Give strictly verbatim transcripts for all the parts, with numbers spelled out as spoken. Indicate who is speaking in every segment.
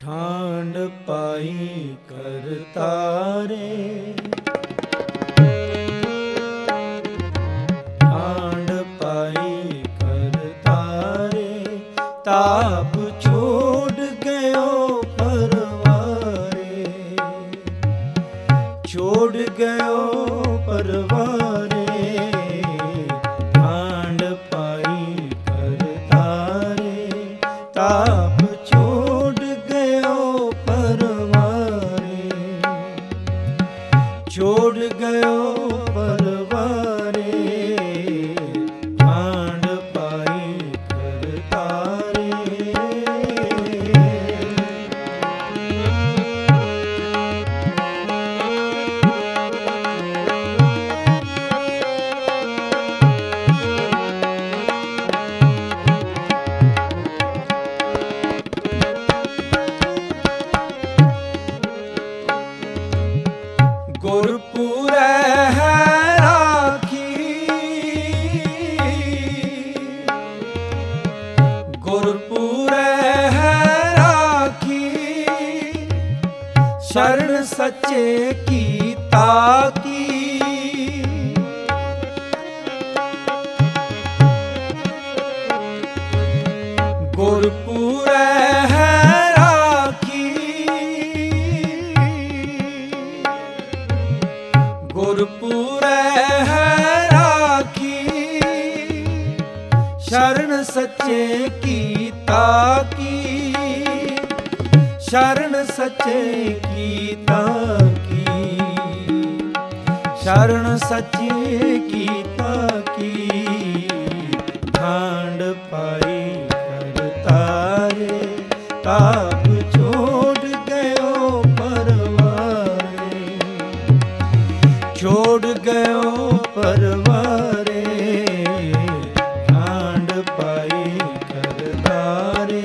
Speaker 1: ਠਾਂਡ ਪਾਈ ਕਰਤਾਰੇ, ਠਾਂਡ ਪਾਈ ਕਰਤਾਰੇ, ਤਾਪ ਛੋੜ ਗਇਓ ਪਰਵਾਰੇ, ਛੋੜ ਗਇਓ ਪਰਵਾਰੇ, ਠਾਂਡ ਪਾਈ ਕਰਤਾਰੇ, ਤਾਪ ਛੋੜ ਗਇਓ ਪਰਵਾਰੇ, ਛੋੜ ਗਇਓ ਪਰਵਾਰੇ, ਠਾਂਡ ਪਾਈ ਕਰਤਾਰੇ। ਗੁਰਪੁਰੈ ਹੈ ਰਾਖੀ, ਗੁਰਪੁਰੈ ਹੈ ਰਾਖੀ, ਸ਼ਰਨ ਸੱਚੇ ਕੀ ਤਾਕੀ, ਗੁਰਪੁਰੈ ਹੈ ਰਾਖੀ, ਗੁਰਪੁਰੈ ਹੈ ਰਾਖੀ, ਸ਼ਰਨ ਸੱਚੇ ਕੀ ਤਾਕੀ, ਸ਼ਰਨ ਸੱਚੇ ਕੀ ਤਾਕੀ, ਸ਼ਰਨ ਸੱਚੇ ਕੀ ਤਾਕੀ, ਠਾਂਡ ਪਾਈ ਕਰਤਾਰੇ, ਤਾਪ ਛੋੜ ਗਇਓ ਪਰਵਾਰੇ, ਛੋੜ ਗਇਓ ਪਰਵਾਰੇ, ਠਾਂਡ ਪਾਈ ਕਰਤਾਰੇ।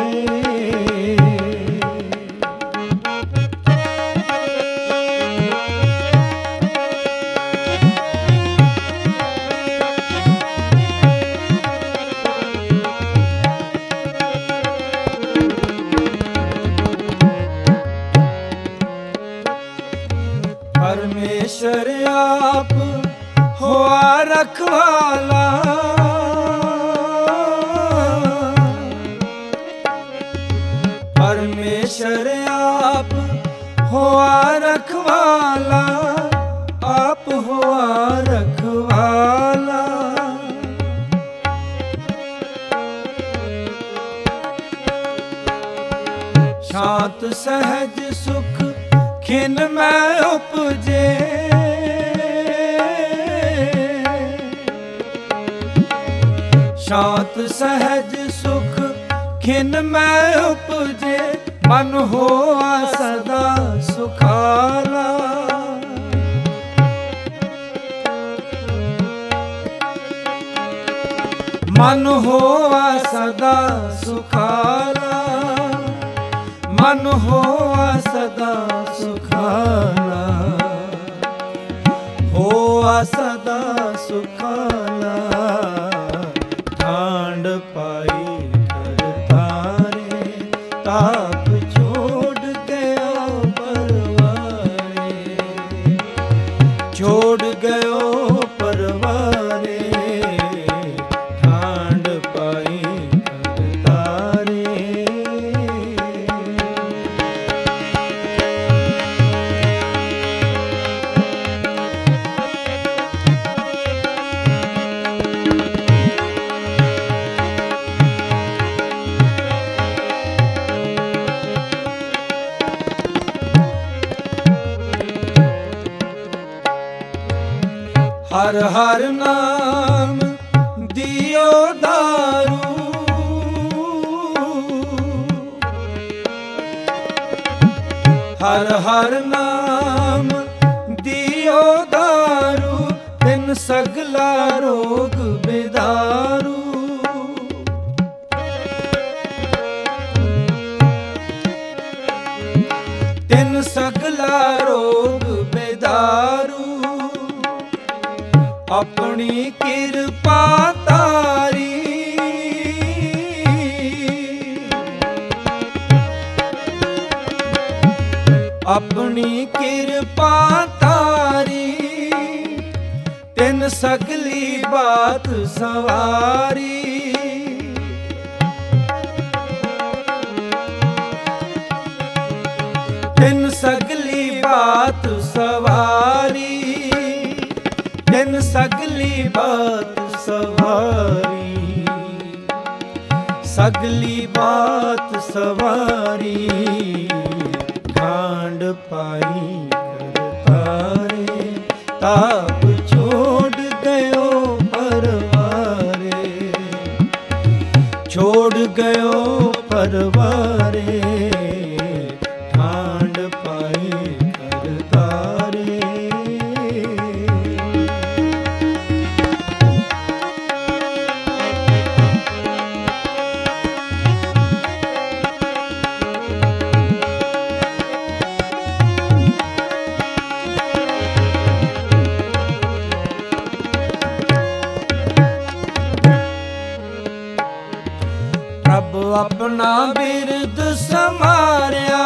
Speaker 1: ਪਰਮੇਸ਼ਰ ਆਪ ਹੋਆ ਰਖਵਾਲਾ, ਪਰਮੇਸ਼ਰ ਆਪ ਹੋਆ ਰਖਵਾਲਾ, ਆਪ ਹੋਆ ਰਖਵਾਲਾ, ਸ਼ਾਂਤ ਸਹਿਜ ਸੁਖ ਖਿਨ ਮੈਂ ਉਪਜੇ, ਸ਼ਾਂਤ ਸਹਿਜ ਸੁਖ ਖਿਨ ਮੈਂ ਉਪਜੇ, ਮਨ ਹੋਆ ਸਦਾ ਸੁਖਾਲਾ, ਮਨ ਹੋਆ ਸਦਾ ਸੁਖਾਲਾ, ਮਨ ਹੋਆ ਸਦਾ ਸੁਖਾਲਾ, ਹੋਆ ਸਦਾ ਸੁਖਾਲਾ, ਠਾਂਡ ਪਾਈ ਕਰਤਾਰੇ, ਤਾਪ ਛੋੜ ਗਇਓ ਪਰਵਾਰੇ, ਛੋੜ ਗਇਓ ਪਰਵਾਰੇ, ਠਾਂਡ ਪਾਈ ਕਰਤਾਰੇ। ਹਰ ਹਰ ਨਾਮ ਦਿਓ ਦਾਰੂ, ਹਰ ਹਰ ਨਾਮ ਦਿਓ ਦਾਰੂ, ਤਿਨ ਸਗਲਾ ਰੋਗ ਬਿਦਾਰੂ, ਤਿਨ ਸਗਲਾ ਰੋਗ ਬਿਦਾਰੂ, ਆਪਣੀ ਕਿਰਪਾ ਤਾਰੀ, अपनी कृपा तारी, तिन सगली बात सवारी। तिन सगली बात सवारी, तिन सगली बात सवारी, सगली बात सवारी। ठांड पाई करतारे, ताप छोड़ गयो परवारे, छोड़ गयो परवारे। ठांड पाई करतारे। प्रभ अपना बिरद समारिया,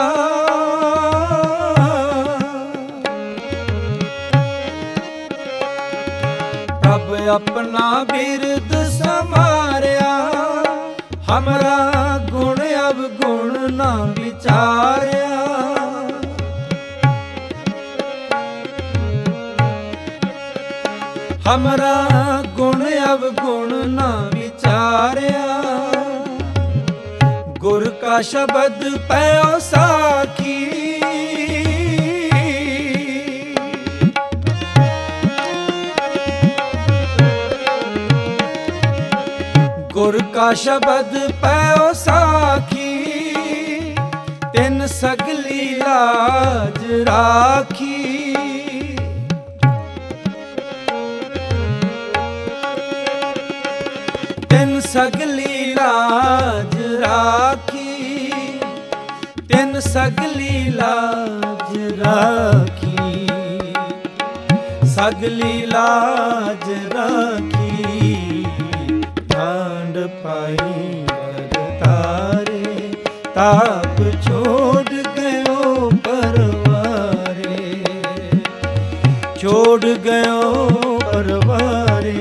Speaker 1: प्रभ अपना बिरद समारिया। हमरा गुण अवगुण ना विचारिया, हमरा गुण अवगुण ना विचारिया। गुर का शब्द पयो साखी, गुर का शब्द पयो साखी। तिन सगली लाज राखी, तिन सगली लाज राखी, तिन सगली लाज राखी, सगली लाज राखी। ठांड पाई करतारे, ताप छोड़ गयो परवारे, छोड़ गयो परवारे।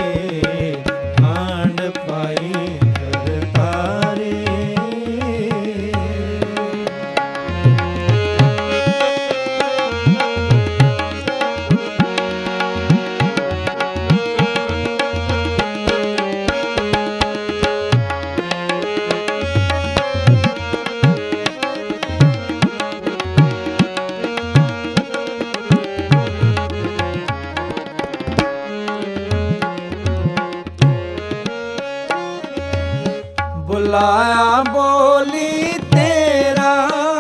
Speaker 1: बुलाया बोली तेरा,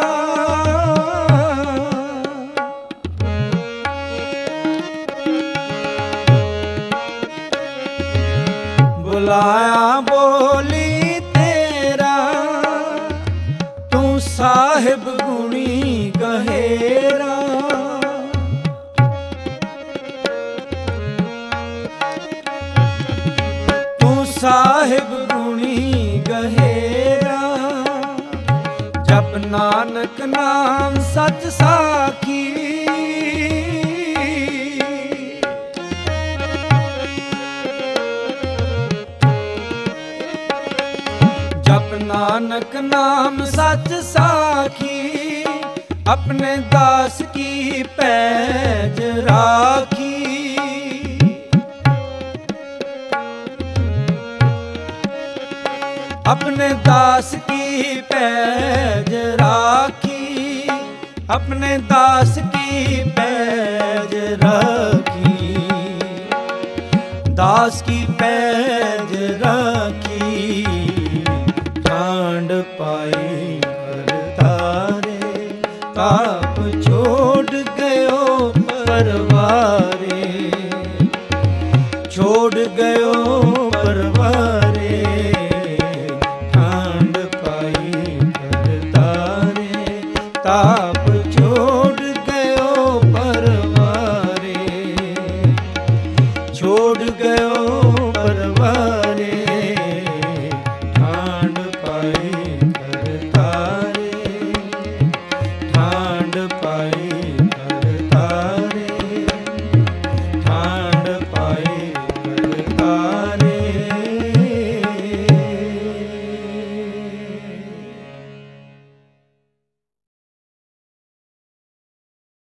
Speaker 1: बुलाया बोली तेरा। तू साहिब गुणी गहेरा, तू साहिब गुणी गहेरा। जप नानक नाम सच साखी, जप नानक नाम सच साखी। अपने दास की पैज राखी, अपने दास की पैज राखी, अपने दास की पैज राखी, दास की पैज राखी। ठांड पाई करतारे, ताप छोड़ गयो परवारे, छोड़ गयो परवारे। ता